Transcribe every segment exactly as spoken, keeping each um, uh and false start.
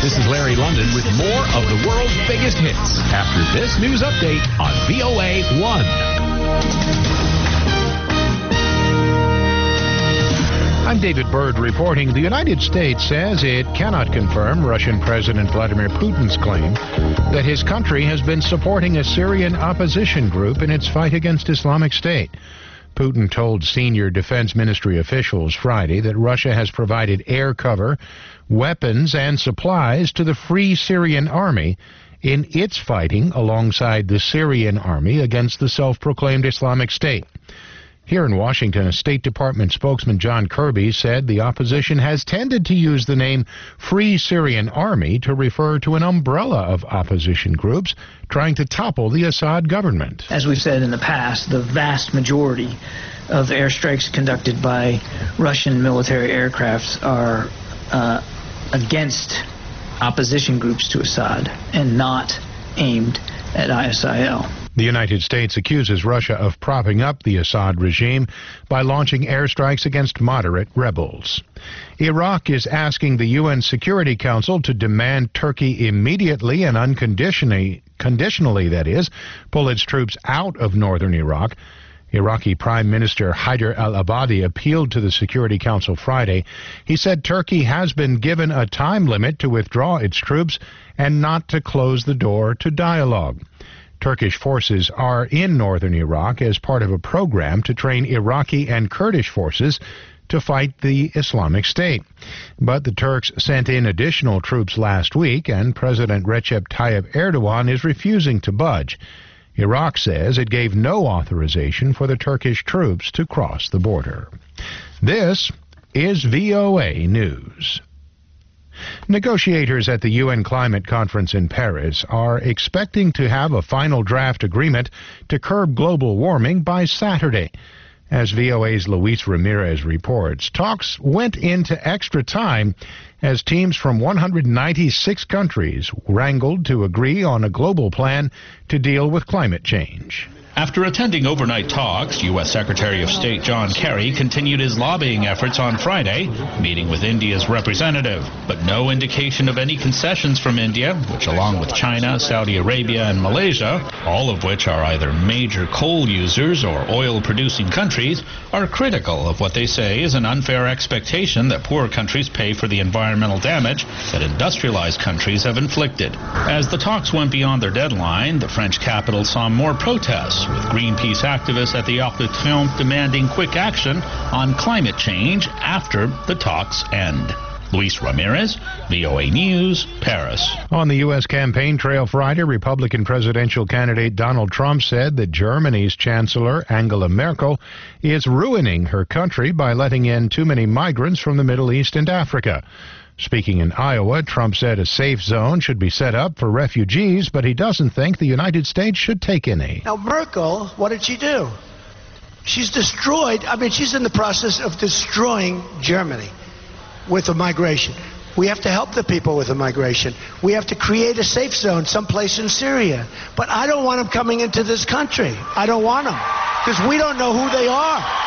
This is Larry London with more of the world's biggest hits after this news update on V O A one. I'm David Byrd reporting. The United States says it cannot confirm Russian President Vladimir Putin's claim that his country has been supporting a Syrian opposition group in its fight against Islamic State. Putin told senior defense ministry officials Friday that Russia has provided air cover, weapons, and supplies to the Free Syrian Army in its fighting alongside the Syrian army against the self-proclaimed Islamic State. Here in Washington, a State Department spokesman, John Kirby, said the opposition has tended to use the name Free Syrian Army to refer to an umbrella of opposition groups trying to topple the Assad government. As we've said in the past, the vast majority of airstrikes conducted by Russian military aircraft are uh, against opposition groups to Assad and not aimed at I S I L. The United States accuses Russia of propping up the Assad regime by launching airstrikes against moderate rebels. Iraq is asking the U N Security Council to demand Turkey immediately and unconditionally, conditionally that is, pull its troops out of northern Iraq. Iraqi Prime Minister Haider al-Abadi appealed to the Security Council Friday. He said Turkey has been given a time limit to withdraw its troops and not to close the door to dialogue. Turkish forces are in northern Iraq as part of a program to train Iraqi and Kurdish forces to fight the Islamic State. But the Turks sent in additional troops last week, and President Recep Tayyip Erdogan is refusing to budge. Iraq says it gave no authorization for the Turkish troops to cross the border. This is V O A News. Negotiators at the U N Climate Conference in Paris are expecting to have a final draft agreement to curb global warming by Saturday. As V O A's Luis Ramirez reports, talks went into extra time as teams from one hundred ninety-six countries wrangled to agree on a global plan to deal with climate change. After attending overnight talks, U S Secretary of State John Kerry continued his lobbying efforts on Friday, meeting with India's representative. But no indication of any concessions from India, which along with China, Saudi Arabia, and Malaysia, all of which are either major coal users or oil-producing countries, are critical of what they say is an unfair expectation that poor countries pay for the environmental damage that industrialized countries have inflicted. As the talks went beyond their deadline, the French capital saw more protests, with Greenpeace activists at the Arc de Triomphe demanding quick action on climate change after the talks end. Luis Ramirez, V O A News, Paris. On the U S campaign trail Friday, Republican presidential candidate Donald Trump said that Germany's Chancellor Angela Merkel is ruining her country by letting in too many migrants from the Middle East and Africa. Speaking in Iowa, Trump said a safe zone should be set up for refugees, but he doesn't think the United States should take any. Now, Merkel, what did she do? She's destroyed, I mean, she's in the process of destroying Germany with the migration. We have to help the people with the migration. We have to create a safe zone someplace in Syria. But I don't want them coming into this country. I don't want them, because we don't know who they are.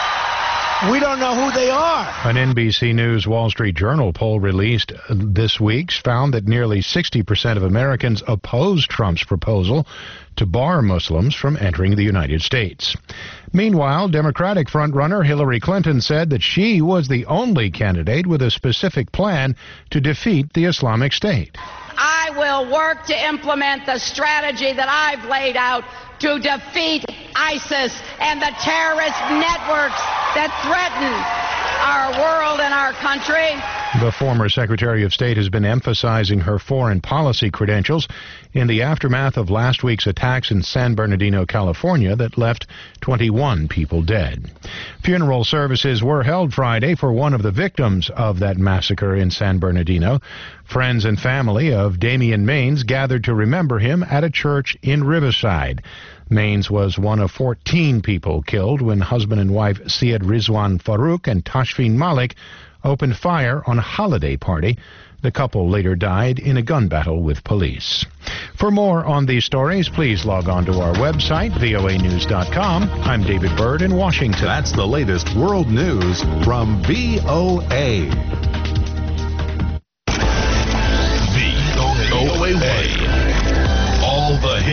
We don't know who they are. An N B C News Wall Street Journal poll released this week found that nearly sixty percent of Americans oppose Trump's proposal to bar Muslims from entering the United States. Meanwhile, Democratic frontrunner Hillary Clinton said that she was the only candidate with a specific plan to defeat the Islamic State. I will work to implement the strategy that I've laid out to defeat ISIS and the terrorist networks that threaten our world and our country. The former Secretary of State has been emphasizing her foreign policy credentials in the aftermath of last week's attacks in San Bernardino, California, that left twenty-one people dead. Funeral services were held Friday for one of the victims of that massacre in San Bernardino. Friends and family of Damian Maines gathered to remember him at a church in Riverside. Maines was one of fourteen people killed when husband and wife Syed Rizwan Farouk and Tashfeen Malik opened fire on a holiday party. The couple later died in a gun battle with police. For more on these stories, please log on to our website, V O A news dot com. I'm David Byrd in Washington. That's the latest world news from V O A.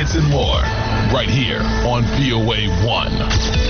hits, and more. Right here on V O A one.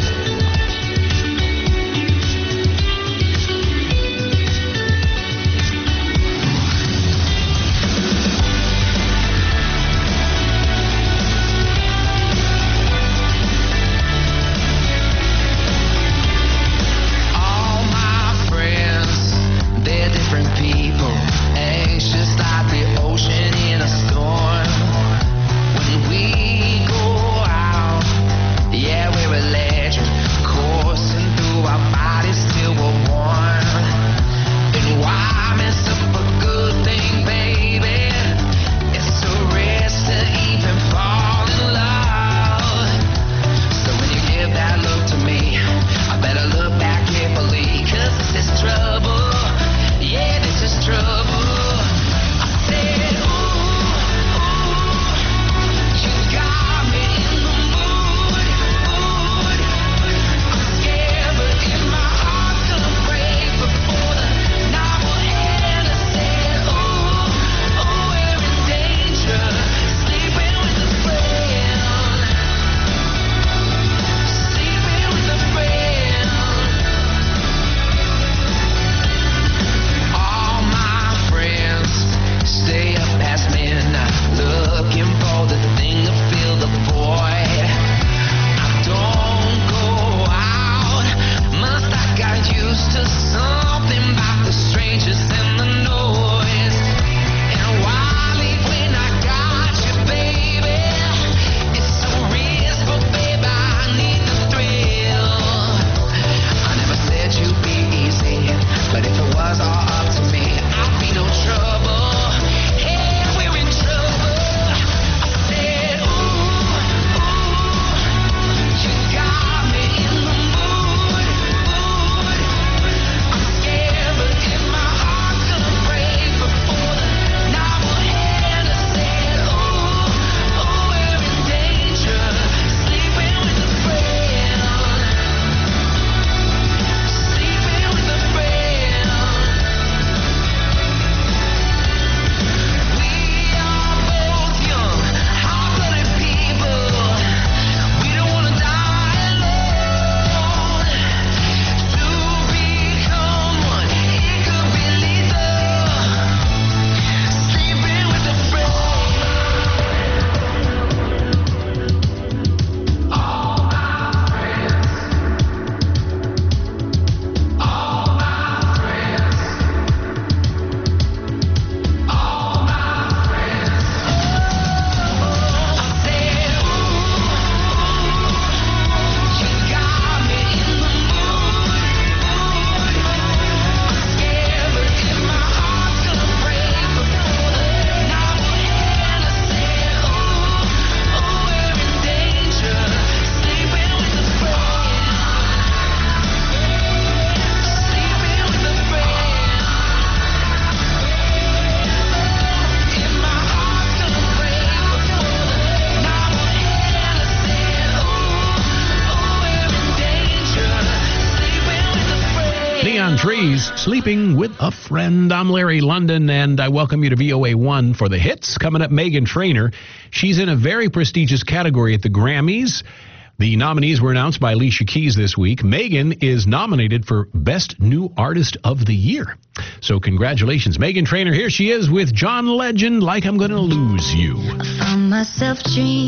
Trees, Sleeping with a Friend. I'm Larry London, and I welcome you to V O A one for the hits. Coming up, Meghan Trainor. She's in a very prestigious category at the Grammys. The nominees were announced by Alicia Keys this week. Meghan is nominated for Best New Artist of the Year. So congratulations, Meghan Trainor. Here she is with John Legend, Like I'm Gonna Lose You. I found myself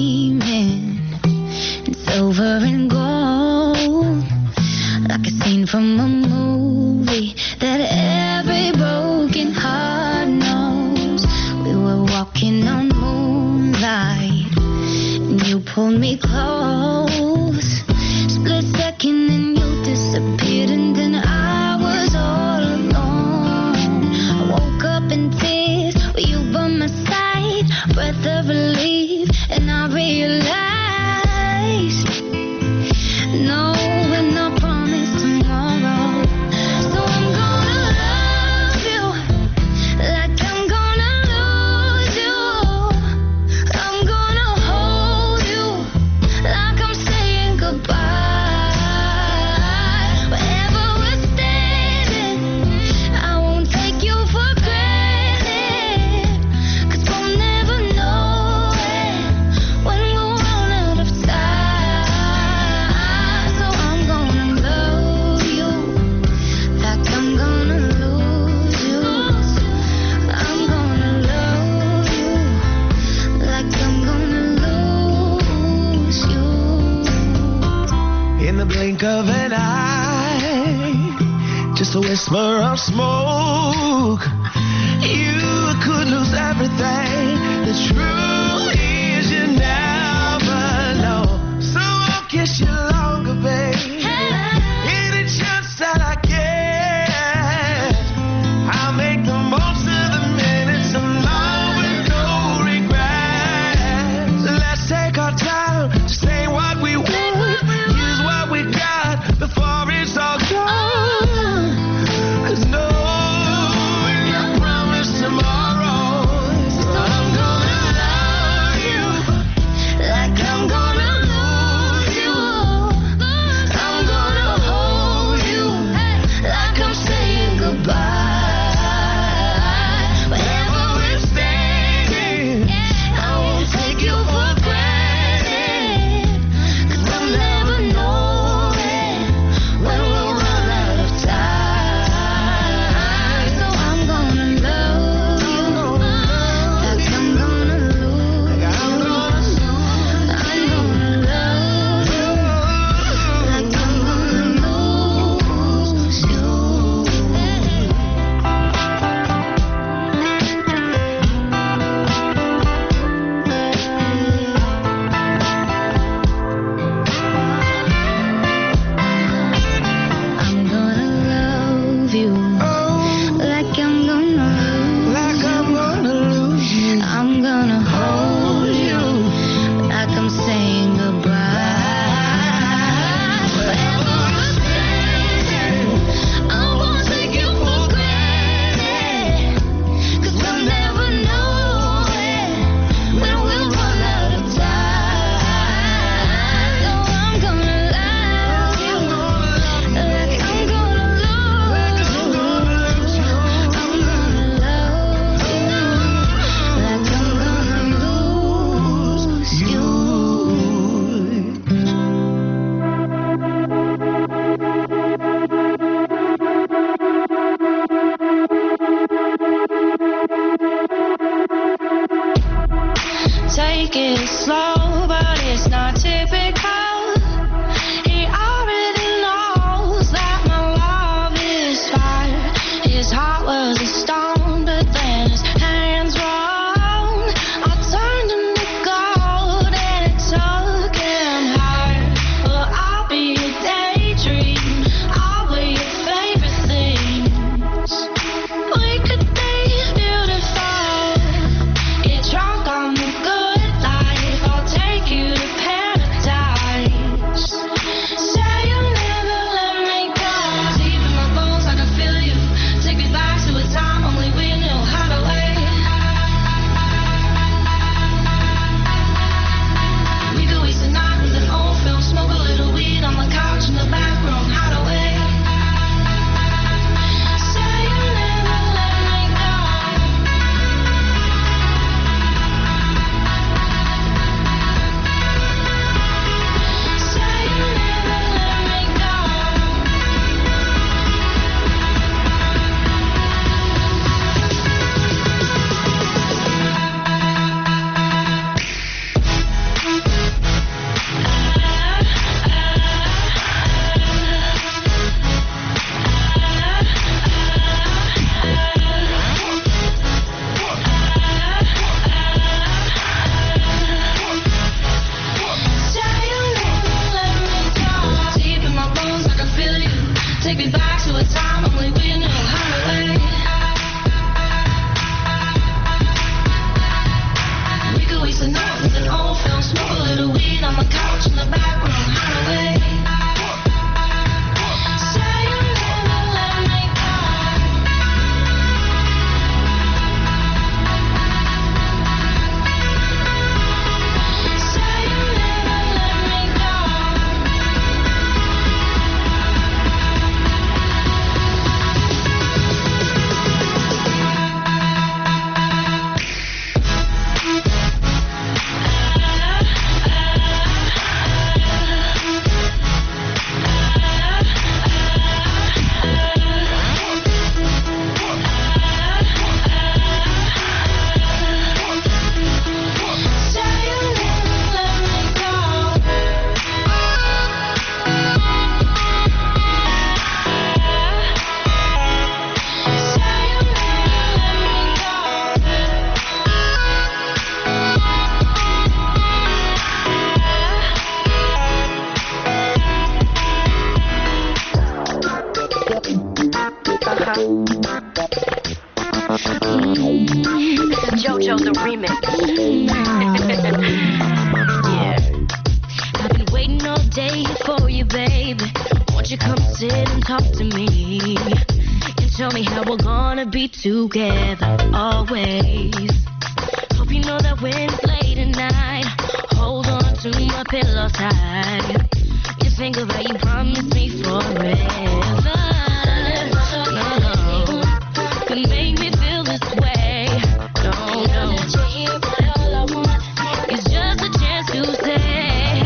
dreaming in silver and gold, like a scene from a movie that every broken heart knows. We were walking on moonlight, and you pulled me close. Split second and you disappeared, and then I was all alone. I woke up in tears with you by my side, breath of relief, and I realized no, we're not promised tomorrow. So I'm gonna love you like I'm gonna lose you. I'm gonna hold you of an eye, just a whisper of smoke. You could lose everything. The truth is you never know. So I'll kiss you longer, babe. Any chance that I get, I'll make the most of the minutes alone with no regrets. Let's take our time to say what we want, use what we got before it's all gone. There's no tomorrow, so I'm gonna love you like I'm gonna lose you. I'm gonna hold you like I'm saying goodbye. Wherever we're standing, I won't take you for granted, 'cause we'll never know it when we'll run out of time. So I'm gonna love take it slow, but it's not typical. He already knows that my love is fire. His heart was a stone, but then his hands were on. I turned him to gold and it took him higher. Well, I'll be a daydream, I'll be your favorite things. We could be beautiful, get drunk on the good life. I'll This is JoJo the remix. Yeah. I've been waiting all day for you, baby. Won't you come sit and talk to me? And tell me how we're gonna be together always. Hope you know that when it's late at night, hold on to my pillow tight. You think of how you promised me forever. No, could make me feel this way. No, no. All I want is just a chance to say.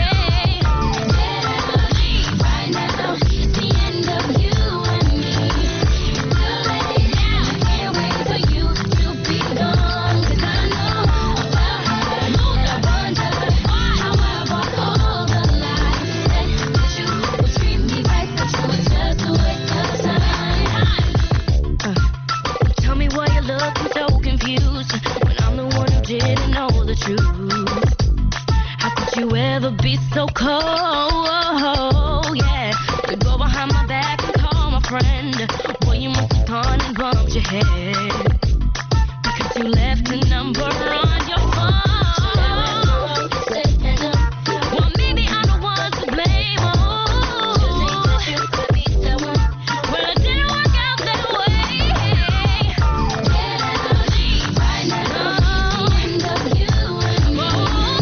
So cold, yeah. Could go behind my back and call my friend. Boy, you must have gone and bumped your head because you left a number on your phone. Well, maybe I'm the one to blame. Oh, well, it didn't work out that way. Right now, end of you and me.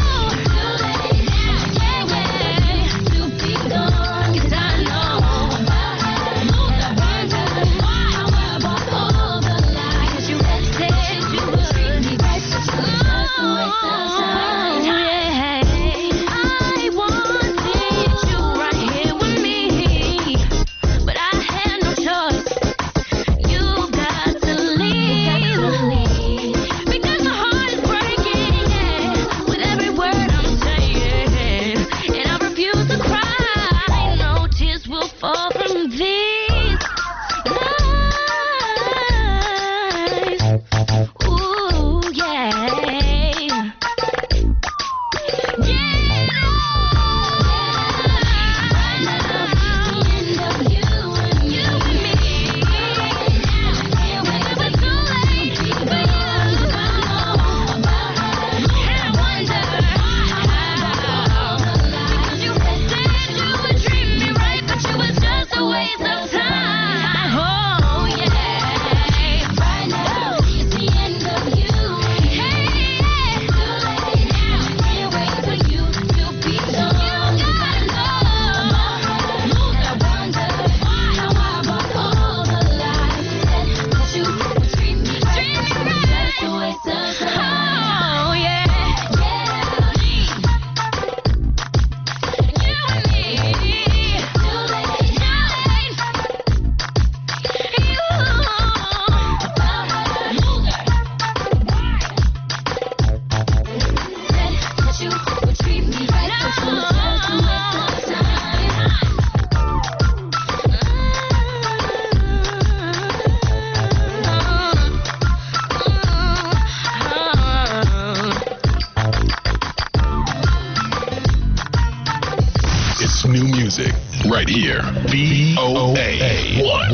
Right here, V O A one.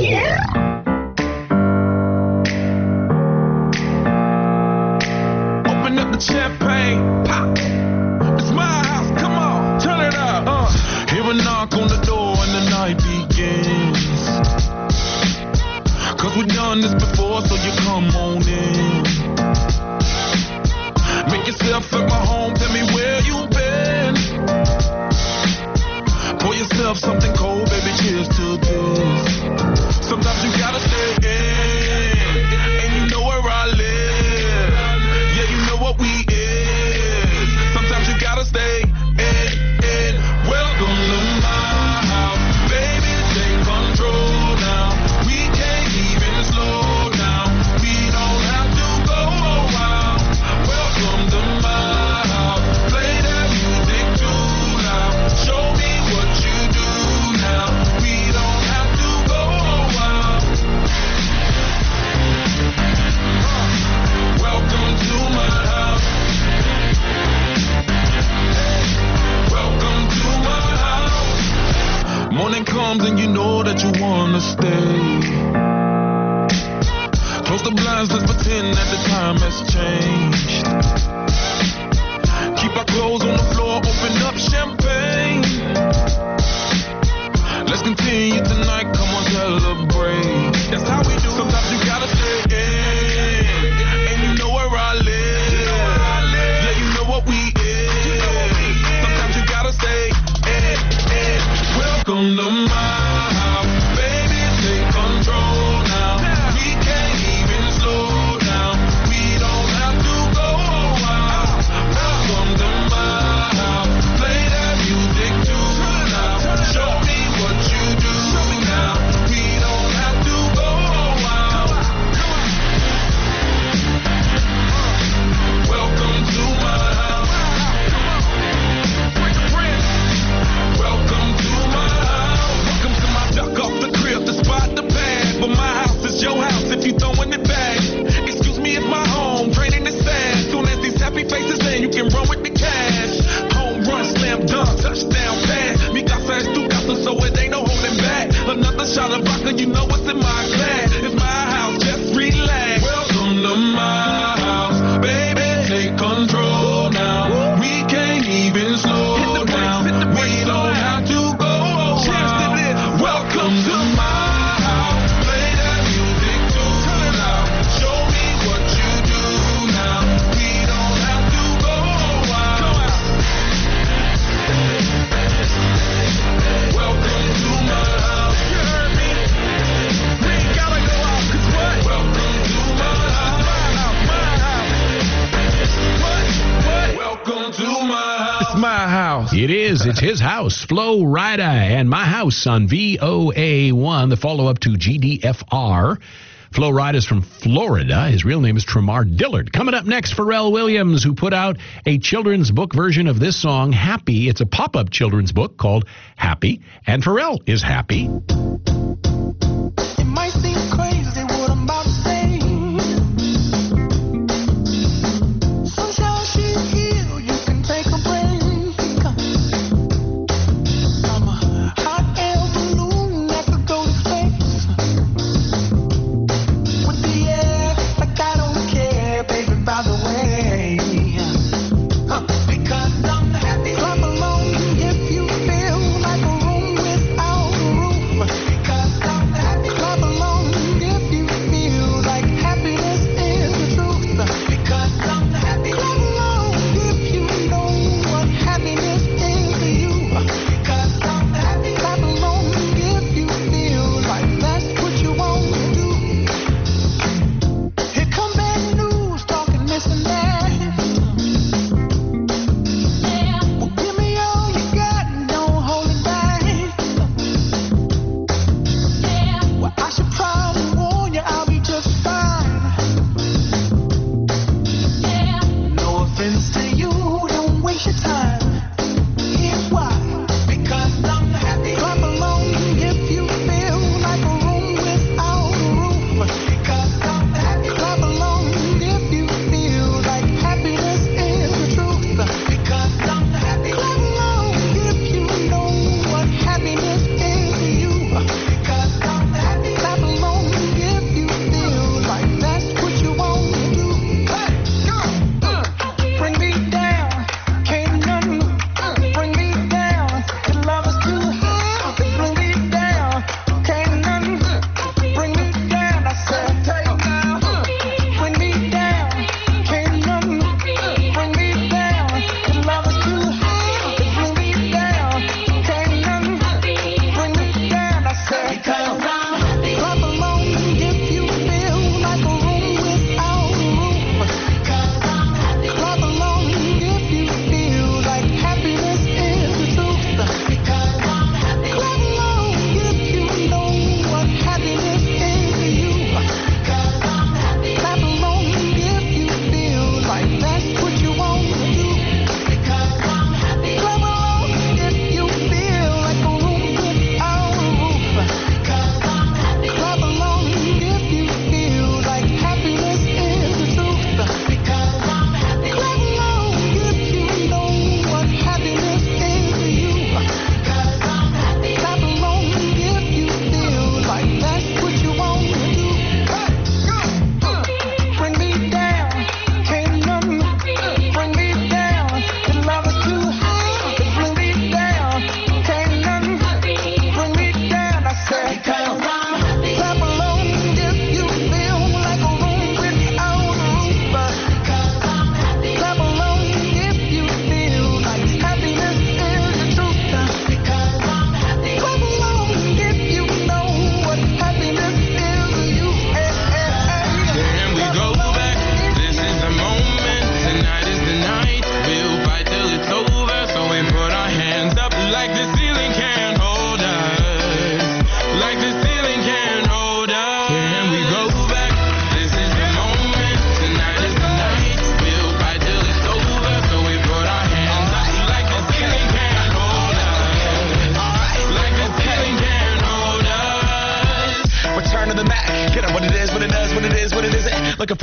Open up the champagne, pop. It's my house, come on, turn it up. Uh. Hear a knock on the door and the night begins. Cause we've done this before, so you come on in. Make yourself at my home, tell me where you've been. Pour yourself something cold, baby, cheers to this. Sometimes you gotta stay in, and you know where I live. Yeah, you know what we is. Sometimes you gotta stay in, in. Welcome to my house, baby, take control now. We can't even slow down. We don't have to go a while. Welcome to my house, play that music too loud. Show me what you do now. We don't have to go a while. Welcome to my house. Welcome to my house. Morning comes and you know that you wanna stay. Close the blinds, let's pretend that the time has changed. Keep our clothes on the floor, open up champagne. Let's continue tonight, come on, celebrate. That's how we do. Sometimes you gotta stay in, and you know where I live. Yeah, you know what we is. Sometimes you gotta stay in, in. Welcome to my house, baby, take control now. We can't even slow down. We don't have to go out. Welcome to my house, play that music too loud. Show me what you do now. We don't have to go out. Welcome to my house. Welcome to my house. Welcome to my duck off the crib, the spot, the pad. But my house is your house if you throwing it back. Excuse me, it's my home, training the sad. Soon as these happy faces in, you can run with the cash. Home run, slam dunk, touchdown pass. Mi casa es tu casa, so it ain't no holding back. Another shot of vodka, you know what's in my glass. It's my house, just relax. Welcome to my house, baby, take control now. We can't even slow down. We don't have to go out. Welcome to my house, play that music too loud. Show me what you do now. We don't have to go out. Welcome to my house. You heard me? We ain't gotta go out, 'cause what? Welcome to my house. My house, what? What? Welcome to my house. It's my house. It is. It's his house, Flo Rida, and My House on V O A one, the follow-up to G D F R. Flo Rida is from Florida. His real name is Tremar Dillard. Coming up next, Pharrell Williams, who put out a children's book version of this song, Happy. It's a pop-up children's book called Happy, and Pharrell is happy. It might seem crazy what I'm about to say. Sunshine, she's here, you can take a break. I'm a hot air balloon that could go to space. With the air, like I don't care, baby, by the way. Huh, because I'm happy. Clap along if you feel like a room without a roof. Because I'm happy. Clap along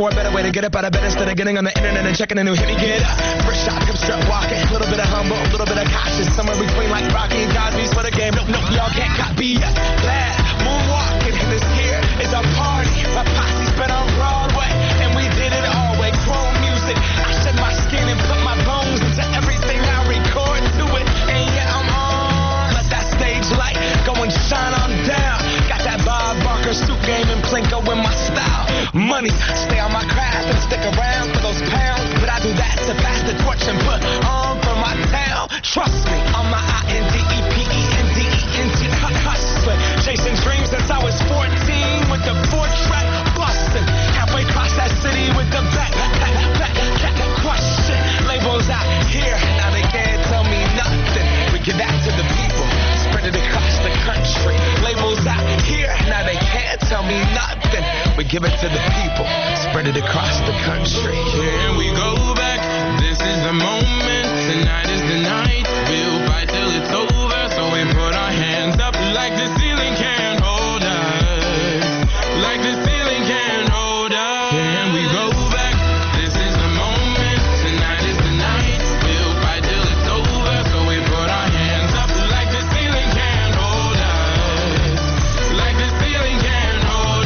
for a better way to get up out of bed instead of getting on the internet and checking a new hit. Me get up, first shot, come strut walking. A little bit of humble, a little bit of cautious. Somewhere between like Rocky and Cosby's for the game. Nope, nope, y'all can't copy us. Glad moonwalking, and this here is a party. My posse's been on Broadway, and we did it all way. Chrome music, I shed my skin and put my bones into everything I record to it. And yeah, I'm on. Let that stage light go and shine on down. Got that Bob Barker suit game and Plinko in my style. Money, stay on my craft and stick around for those pounds. But I do that to pass the torch and put on for my town. Trust me, on my I N D E P E N D E N T hustling. Chasing dreams since I was fourteen with the four-track bustin'. Halfway across that city with the back, back, back, back, question. Labels out here, now they can't tell me nothing. We give that to the people, spread it across the country. Labels out here, now they can't tell me nothing. We give it to the people, spread it across the country. Here we go back, this is the moment, tonight is the night. We'll fight till it's over, so we put our hands up like the ceiling can't hold us. Like the ceiling can't hold us. Here we go back, this is the moment, tonight is the night. We'll fight till it's over, so we put our hands up like the ceiling can't hold us. Like the ceiling can't hold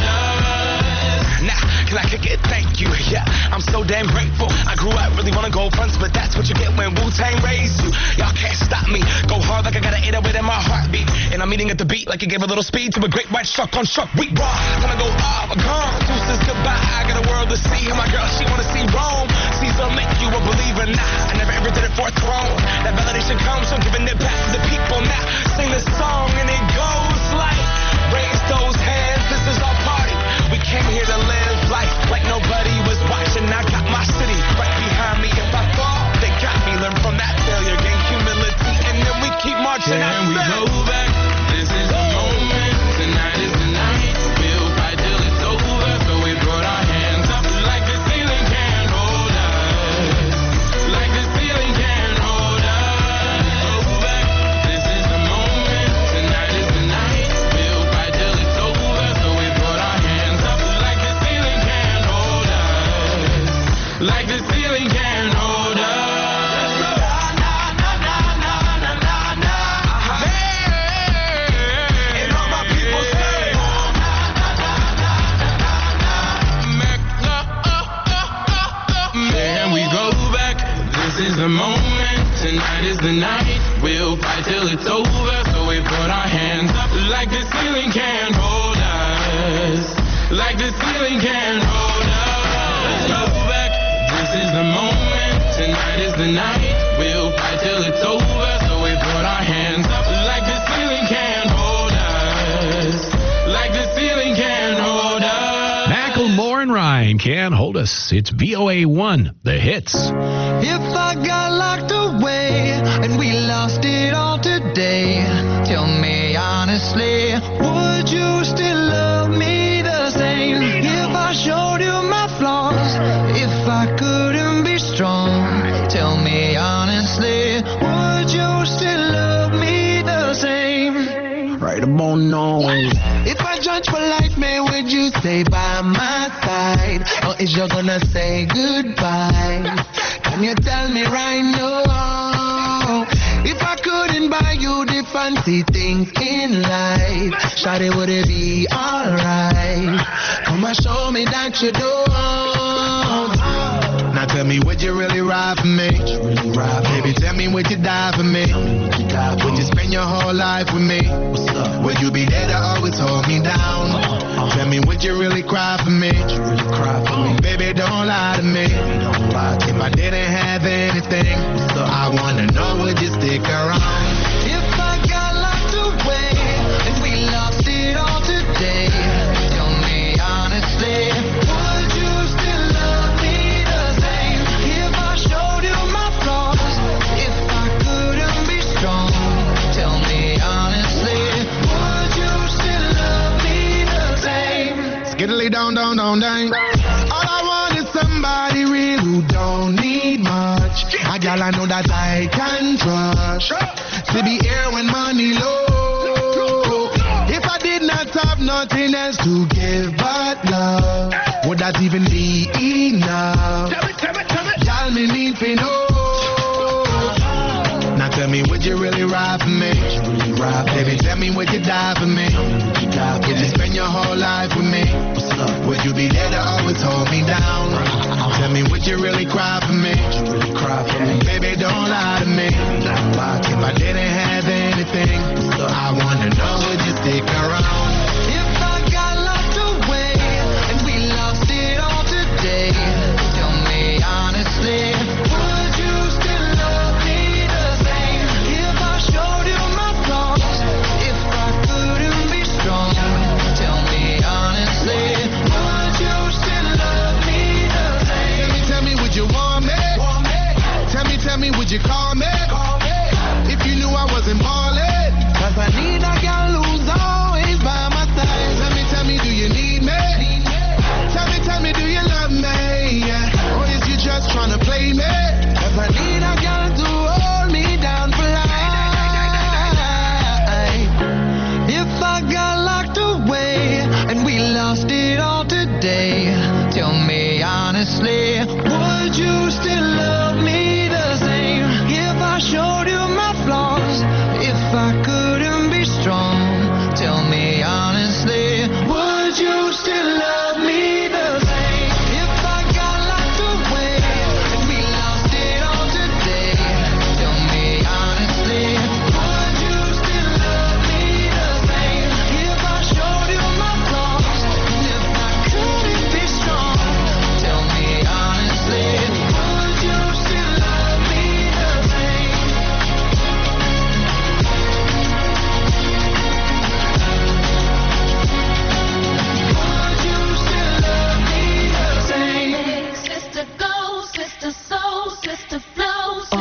us. Nah, can I kick it? Thank you, yeah, I'm so damn grateful. I grew up really wanna go fronts, but that's what you get when Wu-Tang raised you. Y'all can't stop me, go hard like I got an eight oh eight in my heartbeat. And I'm eating at the beat like it gave a little speed to a great white shark on shark. We raw, gonna go off, gone, deuces goodbye. I got a world to see, and my girl, she wanna see Rome. Caesar make you a believer, nah, I never ever did it for a throne. That validation comes from giving it back to the people. Now, sing this song and it goes like, raise those hands, this is our party. We came here to live life like nobody was watching. I got my city right behind me. If I fall, they got me. Learn from that failure, gain humility, and then we keep marching. Can we go back? This is the moment. Tonight is the night. We'll fight till it's over. So we put our hands up like the ceiling can't hold us. Like the ceiling can't hold us. Go back. This is the moment. Tonight is the night. We'll fight till it's over. So we put our hands up like the ceiling can't hold us. Like the ceiling can't hold us. This is the moment, tonight is the night. We'll fight till it's over, so we put our hands up like the ceiling can't hold us. Like the ceiling can't hold us. Go back, this is the moment, tonight is the night. We'll fight till it's over, so we put our hands up like the ceiling can't hold us. Like the ceiling can't hold us. Macklemore and Ryan can't hold us. It's V O A one, the hits. If I got locked away and we lost it all today, tell me honestly, would you still love me the same? If I showed you my flaws, if I couldn't be strong, tell me honestly, would you still love me the same? Right about now. If I judge for life, man, would you stay by my side? Or is you gonna say goodbye? Can you tell me right now? If I couldn't buy you the fancy things in life, shawty, would it be alright? Come and show me that you don't. Now tell me, would you really ride for me? Really ride, baby, tell me, would you die for me? Would you, die for would you spend your whole life with me? Would you be there to always hold me down? Uh-huh. Tell me, would you really cry for me? Would you really cry for me? Baby, don't lie to me. Don't lie to if me. I didn't have anything, so I wanna know, would you stick around? If I got locked away and we lost it all today, tell me honestly, would you still love me the same? If I showed you my flaws, if I couldn't be strong, tell me honestly, would you still love me the same? Skiddly down, down, down, down. All I want is somebody real who don't need much. A gal I know that I can trust. To be here when money low. If I did not not have nothing else to give but love, would that even be enough? Tell me, tell me, tell me. Y'all me need to know. Now tell me, would you really ride for me? Really ride, baby, tell me, would you die for me? You die, would you spend your whole life with me? Would you be there to always hold me down? Tell me, would you really cry for me? Really cry for me? Baby, don't lie to me. If I didn't have anything, I wanna know, would you stick around? If I got locked away and we lost it all today, tell me honestly, would you still love me the same? If I showed you my flaws, if I couldn't be strong, tell me honestly, would you still love me the same? Tell me, tell me, would you want me? Want me? Tell me, tell me, would you call me? Call me. If you knew I wasn't ballin', 'cause I need a girl who's always by my side. Tell me, tell me, do you need me? Tell me, tell me, do you love me? Yeah. Or is you just tryna play me? 'Cause I need a girl to hold me down for life. If I got locked away and we lost it all today, tell me honestly, would you still love me the same? If I showed you my flaws, if I couldn't be strong, tell me honestly, would you still love me the same? If I got locked away and we lost it all today, tell me honestly, would you still love me the same? If I showed you my flaws, and if I couldn't be strong, tell me honestly, would you still love me the same? Would you still love me the same? Sister go, sister soul, sister flow, sister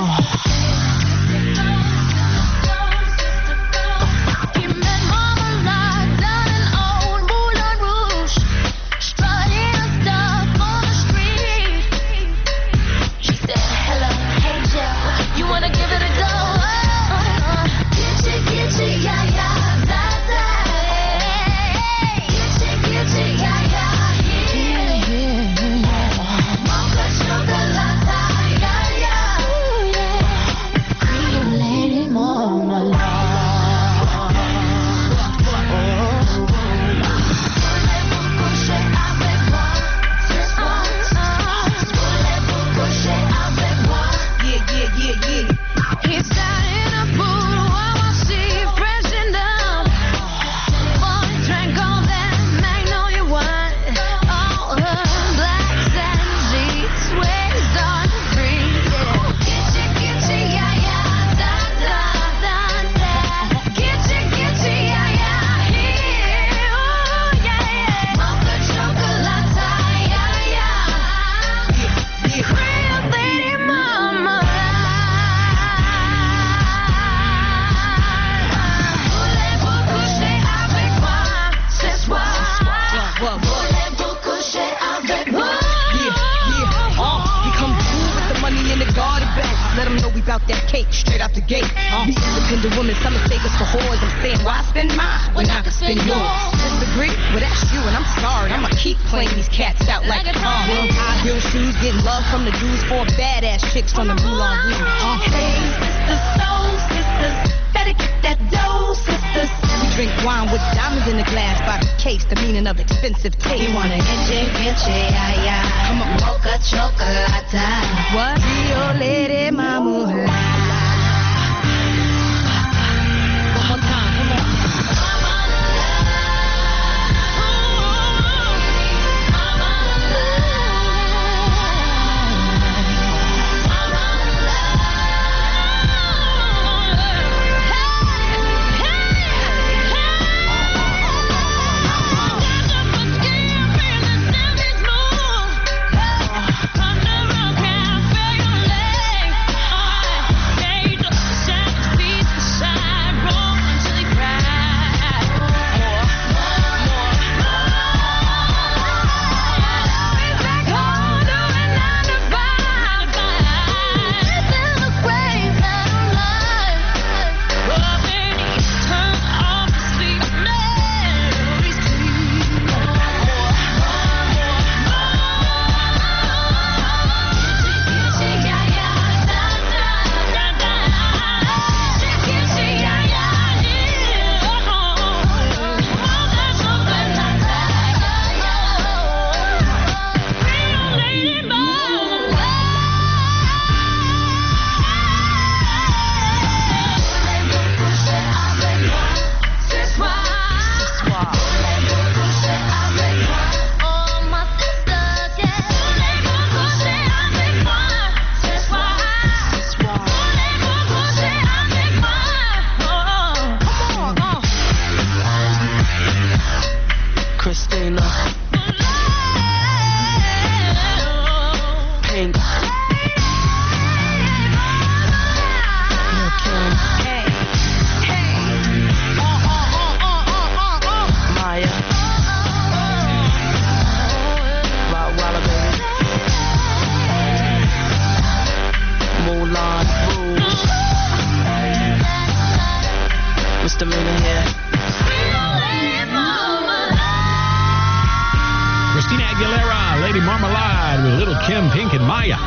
Let them know we bout that cake straight out the gate. Uh, we independent women, some mistake us for whores. I'm saying, why spend mine when I can spend yours? Disagree? Well, that's you, and I'm sorry. I'ma keep playing these cats out like uh, high heel shoes, getting love from the dudes, four badass chicks from the Moulin Rouge. Uh, hey, sisters, soul sisters, better get that dough, sisters. We drink wine with diamonds in the glass by the case, the meaning of expensive taste. You wanna enche, enche, ay, ay. Come on, mocha chocolate. What? Rio Lady Mama. One more time, come on. king. Hey, hey. Uh, uh, uh, uh, uh, uh, uh. Maya. Rock Walla, baby. Moulin Rouge. Misdemeanor here. Christina Aguilera, Lady Marmalade with Little Kim, Pink, and Maya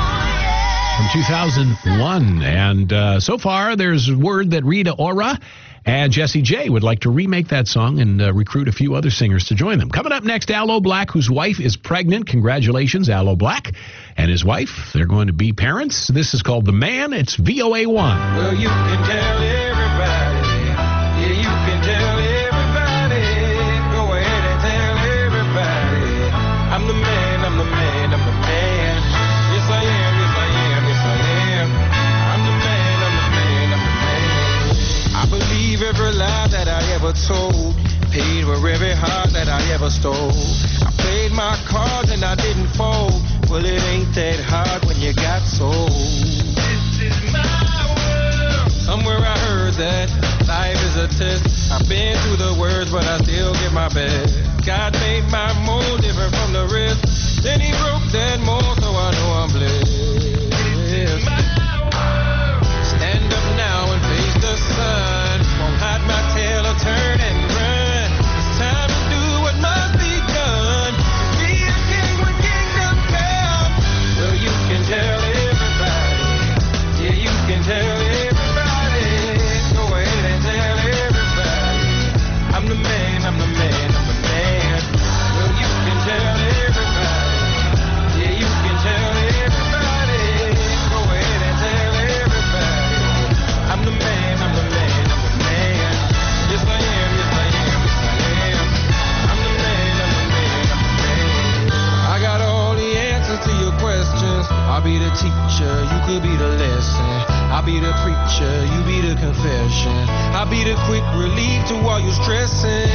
from two thousand one. And uh, so far, there's word that Rita Ora and Jessie J would like to remake that song and uh, recruit a few other singers to join them. Coming up next, Aloe Black, whose wife is pregnant. Congratulations, Aloe Black and his wife. They're going to be parents. This is called The Man. It's V O A one. Well, you can tell everybody. Yeah, you can tell everybody. Go ahead and tell everybody. I'm the man, I'm the man, I'm the man. Yes, I am, yes, I am, yes, I am. I'm the man, I'm the man, I'm the man. I believe every lie that I ever told. Paid for every heart that I ever stole. I played my cards and I didn't fold. Well, it ain't that hard when you got sold. This is my world. Somewhere I heard that life is a test. I've been through the worst, but I still give my best. God made my mold different from the rest. Then he broke that mold, so I know I'm blessed. This is my world. Stand up now and face the sun. Won't hide my tail or turn and run. It's time to do what must be done. Be a king when kingdom come. Well, you can tell everybody. Yeah, you can tell everybody. Go ahead and tell everybody. I'm the man, I'm the man, I'm the man. Well, you can tell everybody. Yeah, you can tell everybody. Go ahead and tell everybody. I'm the man, I'm the man, I'm the man. Yes, I am, yes, I am, yes, I am. I'm the man, I'm the man, I'm the man. I got all the answers to your questions. I'll be the teacher, you could be the lesson. I'll be the preacher, you be the confession. I'll be the quick relief to all your stressing.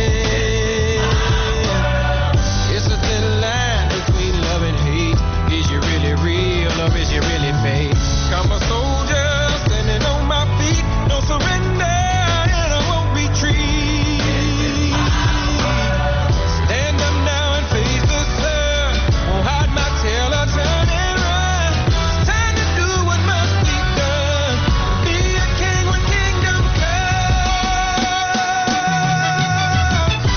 It's a thin line between love and hate. Is you really real or is you really fake? I'm a soldier standing on my feet. No surrender and I won't retreat. Stand up now and face the sun. Won't hide my tail or turn and run. It's time to do what must be done. Be a king when kingdom come.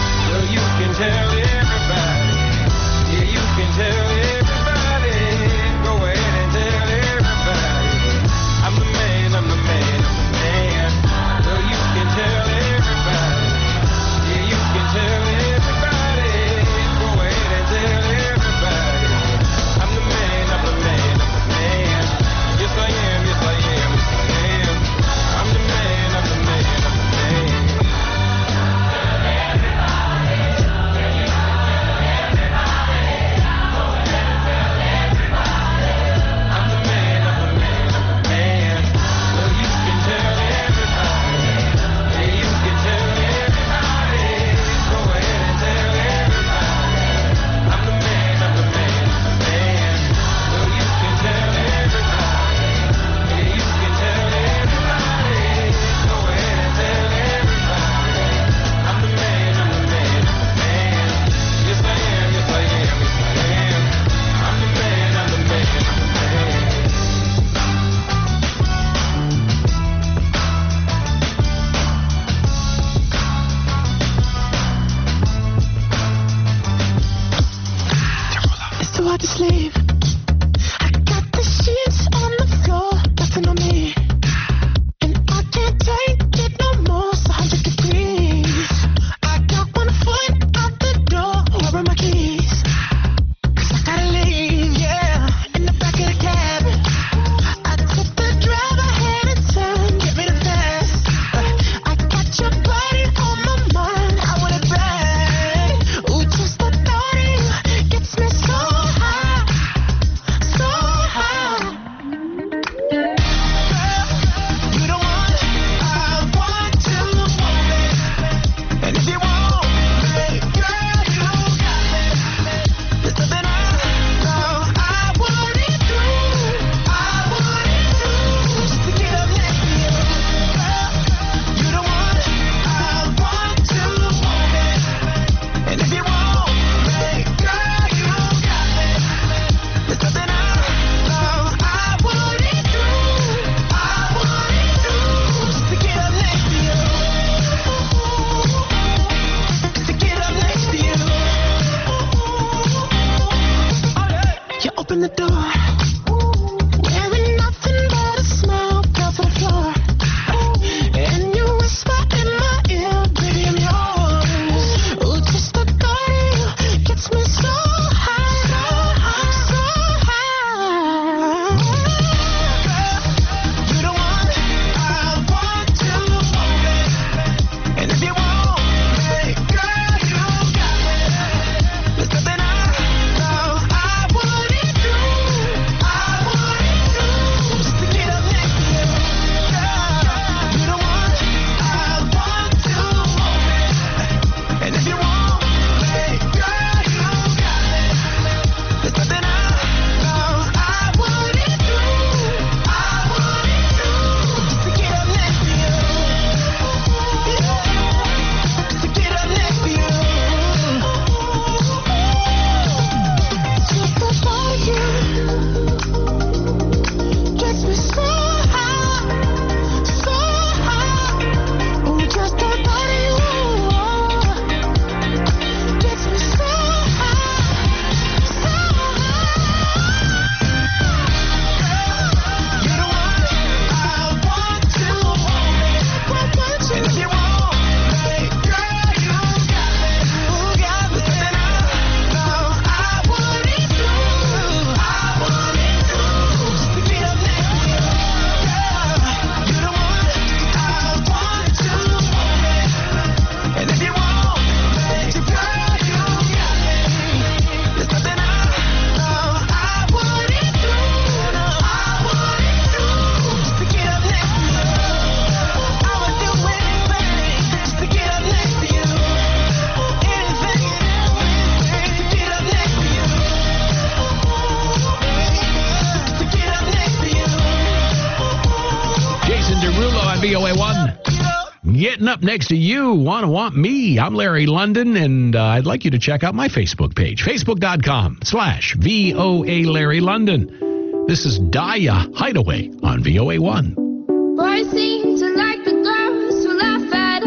Getting up next to you, Wanna Want Me. I'm Larry London, and uh, I'd like you to check out my Facebook page, facebook.com slash VOA Larry London. This is Daya Hideaway on V O A one. Boys seem to like the girls who laugh at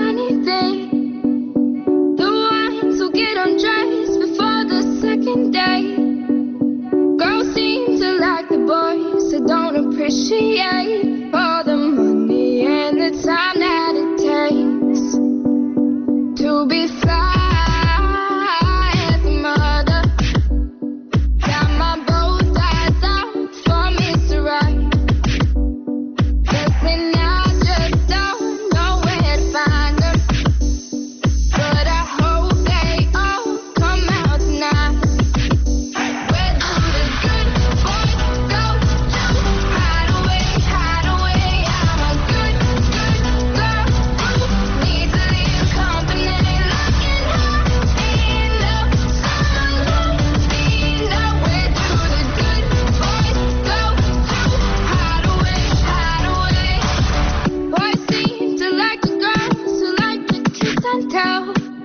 anything. The ones who get undressed before the second day. Girls seem to like the boys who don't appreciate all the money and the time that it takes to be fly as a mother. Got my both eyes out for Mister Right. Guessing I just don't know where to find them. But I hope they all come out tonight. Where do the good boys go to hide away, hide away? I'm a good, good girl who needs a little company. Looking high and low, someone let me know. Where do the good boys go to hide away, hide away? Boys seem to like the girls who like to kiss and tell,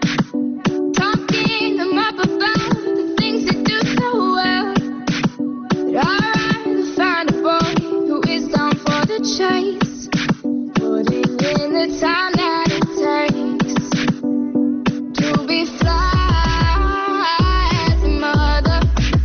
talking them up about the things they do so well. But I'd rather find a boy who is down for the chase, putting in the time that it takes to be fly as a mother,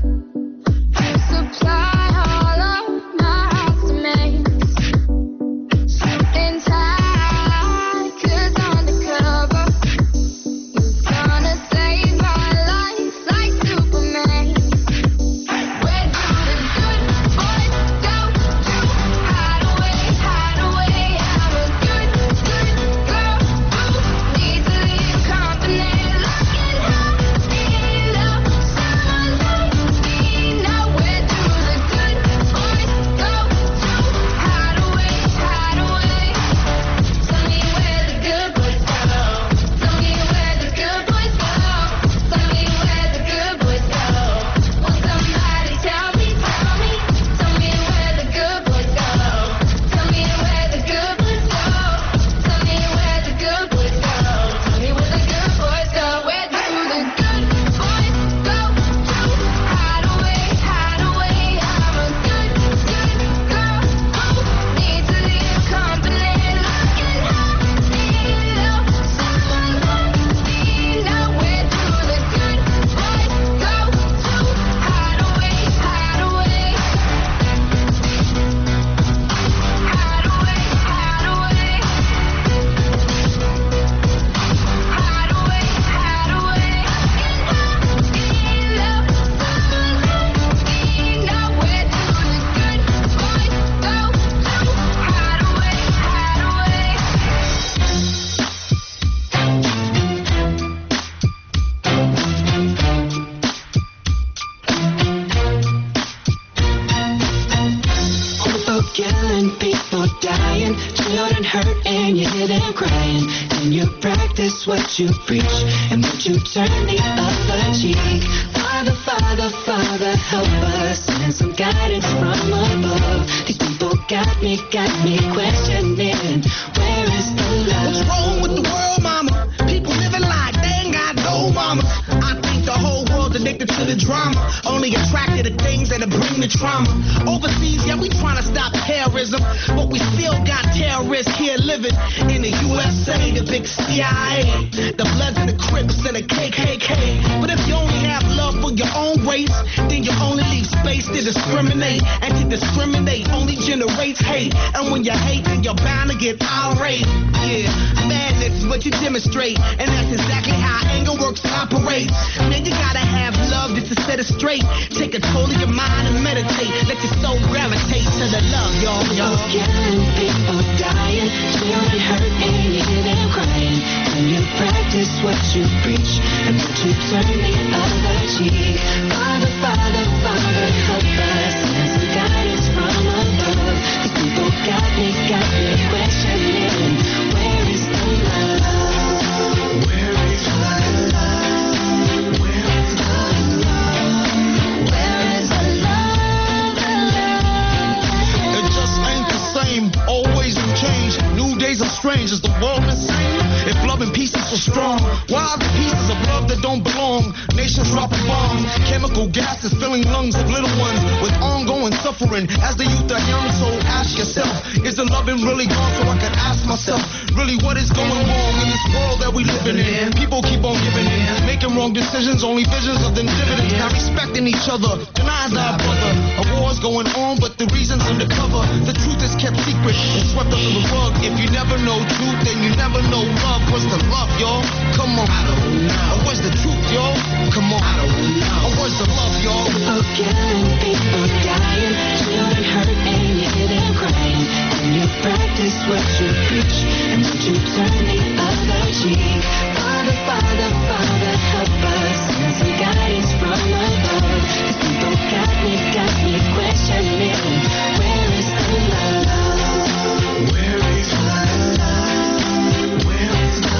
to supply all of my estimates. Something tight, 'cause undercover you're gonna save my life like Superman. Where do the good boys go to hide away, hide away? I'm a good, good girl who needs a little company. Looking high and low, someone let me know. Where do the good boys go to hide away, hide away? Tell me where the good boys go. Tell me where the good boys go. Tell me where the good boys go. Will somebody tell me, tell me, tell me where the good boys go. Tell me where the good boys go. Tell me where the good boys go. Tell me where the good boys go. Where do the good boys go to hide away, hide away? I'm a good, good girl who needs a little company. Looking high and low, someone let me know. Where do the good boys go to hide away, hide away? Hide away, hide away. Hide away, hide away. Looking high and low, someone let me know. Where do the good boys go to hide away, hide away? People killing, people dying, children hurt and you hear them crying. And you practice what you preach, and would you turn the other cheek? Father, Father, Father, help us, send some guidance from above. These people got me, got me questioning, where is the love? What's wrong with the world, mama? People living like they ain't got no mama. I think the whole world's addicted to the drama, only attracted to things that bring the trauma. Overseas, yeah, we trying to stop terrorism, but we still got terrorists here living in the U S A, the big C I A, the Bloods and the Crips and the K K K. But if you only have love for your own race, then you only leave space to discriminate, and to discriminate only generates hate. And when you hate, then you're bound to get irate. Yeah, madness is what you demonstrate, and that's exactly how anger works and operates. Man, you gotta have love just to set it straight. Take control of your mind and meditate. Let your soul gravitate to the love, y'all, y'all. People killing, people dying, children hurt and you hear them crying. And you practice what you preach, and would you turn the other cheek? Father, Father, Father, help us, send some guidance from above. These people got me, got me questioning, where is the love? Where is the love? Where is the love? Where is the love? The love? It just ain't the same, always new change. New days are strange, is the world insane? strong. Wild pieces of love that don't belong. Nations dropping bombs. Chemical gases filling lungs of little ones with ongoing suffering as the youth are young. So ask yourself, is the loving really gone? So I can ask myself, really what is going wrong in this world that we living in? People keep on giving in, making wrong decisions, only visions of them dividends. Not respecting each other, denies our brother. A war's going on, but the reason's undercover. The truth is kept secret and swept under the rug. If you never know truth, then you never know love. What's the love, y'all? Come on. I don't know. Or where's the truth, y'all? Come on. I don't know. Or where's the love, y'all? People killing, people dying, children hurt and you hear them crying. And you practice what you preach, and don't you turn the other cheek. Father, Father, Father, help us. Send some guidance from above. These people got me, got me questioning. Where is the love? Where is the love? Where is the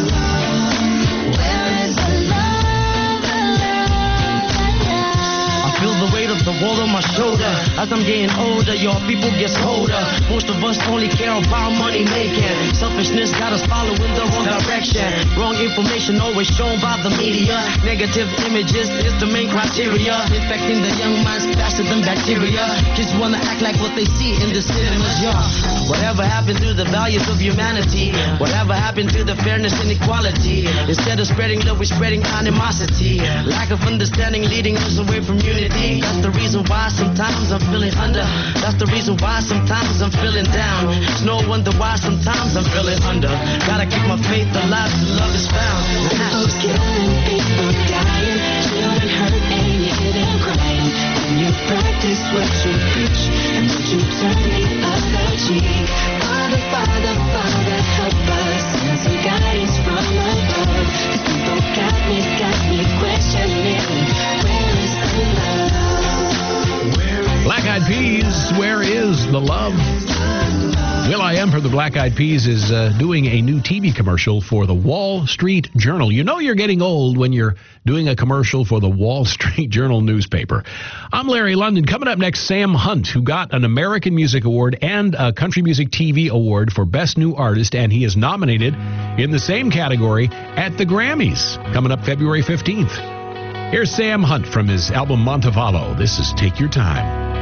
love? Where is the love? The love, the love. I feel the weight of the world on my shoulder. As I'm getting older, your people get colder. Most of us only care about money making. Selfishness got us following the wrong direction. Wrong information always shown by the media. Negative images is the main criteria. Infecting the young minds faster than bacteria. Kids wanna act like what they see in the cinemas, yeah. Whatever happened to the values of humanity? Whatever happened to the fairness and equality? Instead of spreading love, we're spreading animosity. Lack of understanding leading us away from unity. That's the reason why sometimes I'm feeling under. That's the reason why sometimes I'm feeling down. It's no wonder why sometimes I'm feeling under. Gotta keep my faith alive till love is found. People killing, people dying, children hurt and you hear them crying. And you practice what you preach, and don't you turn the other cheek. Father, Father, Father, help us. Send some guidance from above. These people got me, got me questioning. Where is the love? Black Eyed Peas, where is the love? Will I Am from the Black Eyed Peas is uh, doing a new T V commercial for the Wall Street Journal. You know you're getting old when you're doing a commercial for the Wall Street Journal newspaper. I'm Larry London. Coming up next, Sam Hunt, who got an American Music Award and a Country Music T V Award for Best New Artist, and he is nominated in the same category at the Grammys, coming up February fifteenth. Here's Sam Hunt from his album Montevallo. This is Take Your Time.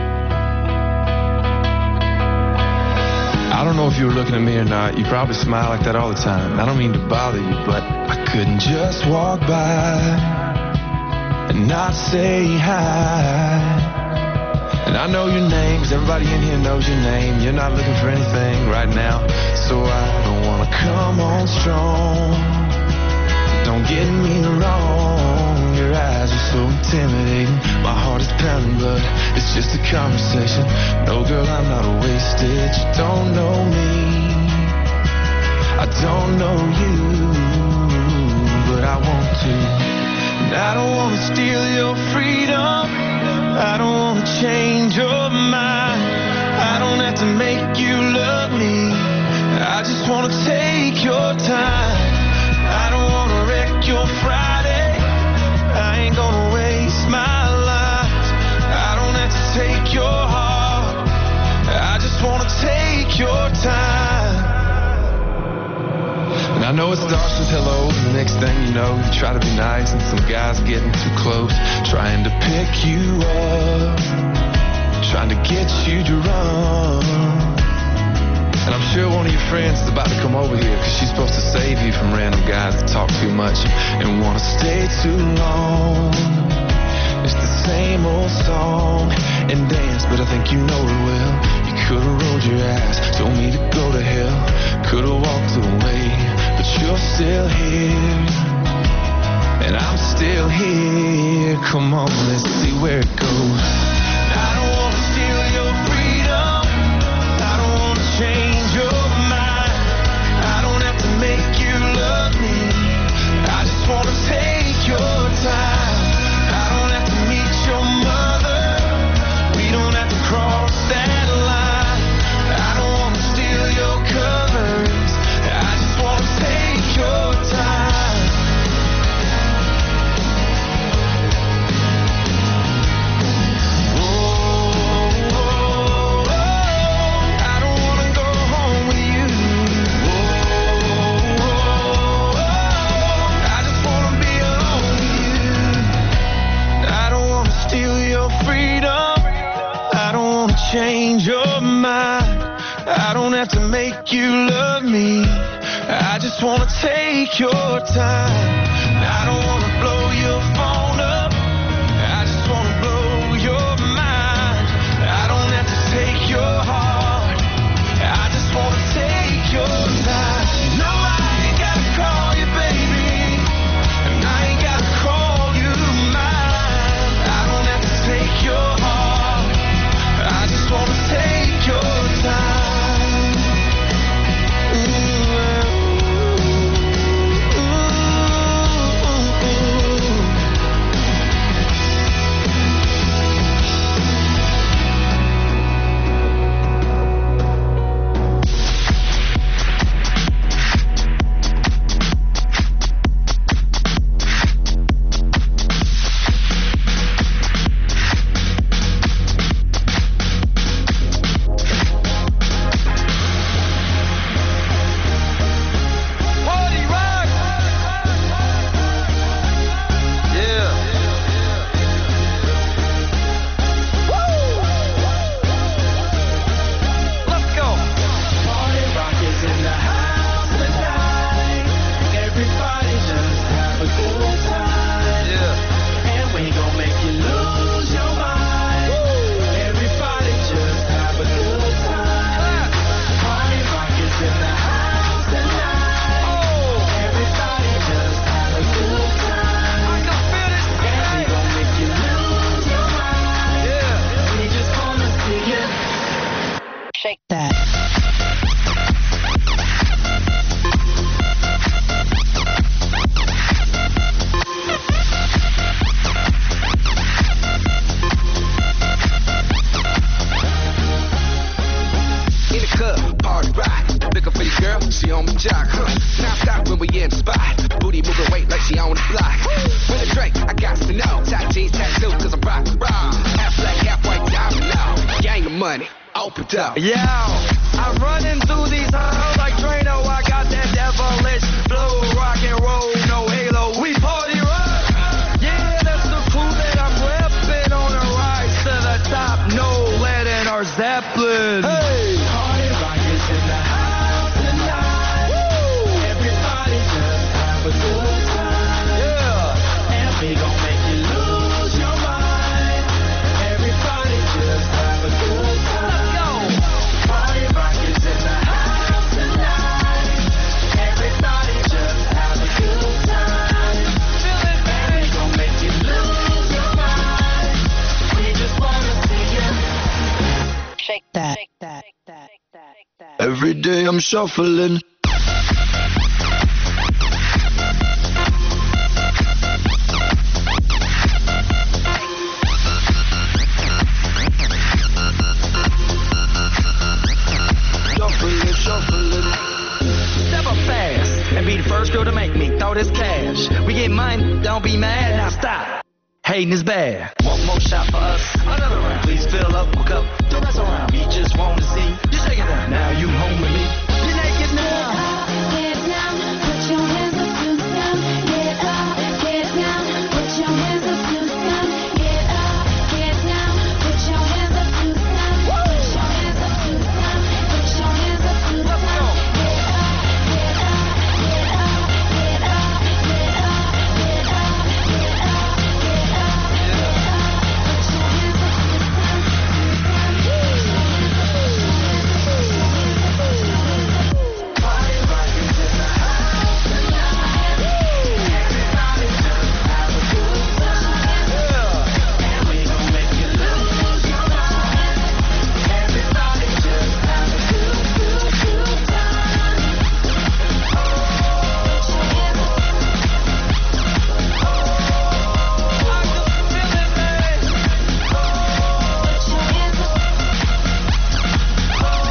I don't know if you were looking at me or not. You probably smile like that all the time. I don't mean to bother you, but I couldn't just walk by and not say hi. And I know your name, 'cause everybody in here knows your name. You're not looking for anything right now, so I don't want to come on strong. Don't get me wrong, your eyes are so intimidating. My heart is pounding, but it's just a conversation. No, girl, I'm not wasted. You don't know me, I don't know you, but I want to. And I don't want to steal your freedom, I don't want to change your mind. I don't have to make you love me, I just want to take your time. I don't want to wreck your Friday, I ain't gonna waste my life. I don't have to take your heart, I just want to take your time. And I know it starts with hello, and the next thing you know, you try to be nice, and some guy's getting too close, trying to pick you up, trying to get you to run. And I'm sure one of your friends is about to come over here, 'cause she's supposed to save you from random guys that talk too much and want to stay too long. It's the same old song and dance, but I think you know it well. You could have rolled your eyes, told me to go to hell, could have walked away, but you're still here, and I'm still here. Come on, let's see where it goes. I don't want to steal your freedom, I don't want to change your mind, I don't have to make you love me, I just want to take your time. I don't have to meet your mother, we don't have to cross that line. I don't want to steal your covers, I just want to take your time. change your mind. I don't have to make you love me. I just wanna take your time. I don't wanna blow your phone up. I just wanna blow your mind. I don't have to take your heart. I just wanna take your time. No, I ain't gotta call you baby, and I ain't gotta call you mine. I don't have to take your heart. I just wanna take your time. Yeah, I'm running through these halls like Drano. I got that devilish flow, rock and roll, no halo. We party rock. Yeah, that's the crew that I'm repping on the rise to the top. No lead in our Zeppelin. Hey, party rock is in the house tonight. Woo! Everybody just have a good time. Yeah, and we gon' make you lose your mind. Everybody just have a good time. Every day I'm shuffling. Shuffling, shuffling. Step up fast and be the first girl to make me throw this cash. We get mine, don't be mad, now stop. Hating is bad. One more shot for us, another round. Please fill up, hook up, the rest around. We just want to see you shake it down. Now you home with me. You naked now. Get down, put your hands up to the sound. Get up, get down, put your hands up to the sound. Get up, get down, put your hands up to the sound. Put your hands up to the sound. Put your hands up to the sound. Get up, get up, get up, get up, get up, get up, get up, get up.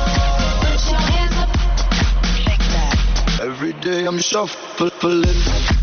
Every day I'm shuffling.